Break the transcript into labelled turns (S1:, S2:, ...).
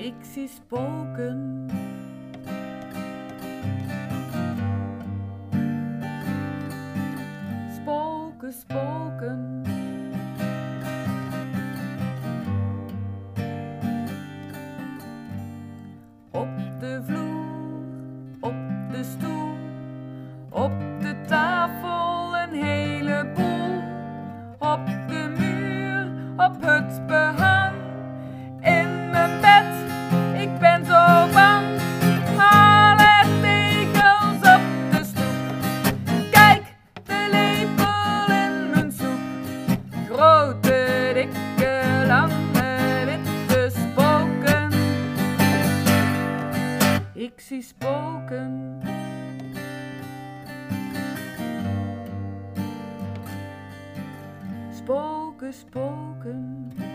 S1: Ik zie spoken. Spoken, spoken. Op de vloer, op de stoel, op de tafel een heleboel. Op de muur, op het behang, in mijn bed, ik ben zo bang. Alle tegels op de stoep, kijk, de lepel in mijn soep. Grote, dikke, lange, witte spoken. Ik zie spoken. Spoken, spoken.